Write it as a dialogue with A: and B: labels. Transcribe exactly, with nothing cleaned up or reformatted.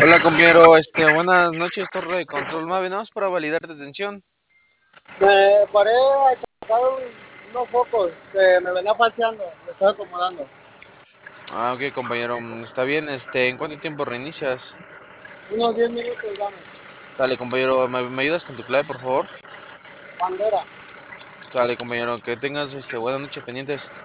A: Hola compañero, este, buenas noches, torre de control Mave, nada más para validar detención.
B: Me paré a sacar un- unos focos que me venía falseando, me estaba acomodando.
A: Ah, ok compañero, mm, está bien, este, ¿en cuánto tiempo reinicias?
B: Unos diez minutos, dame.
A: Sale compañero, ¿me, me ayudas con tu clave por favor?
B: Bandera.
A: Sale compañero, que tengas, este, buena noche pendientes.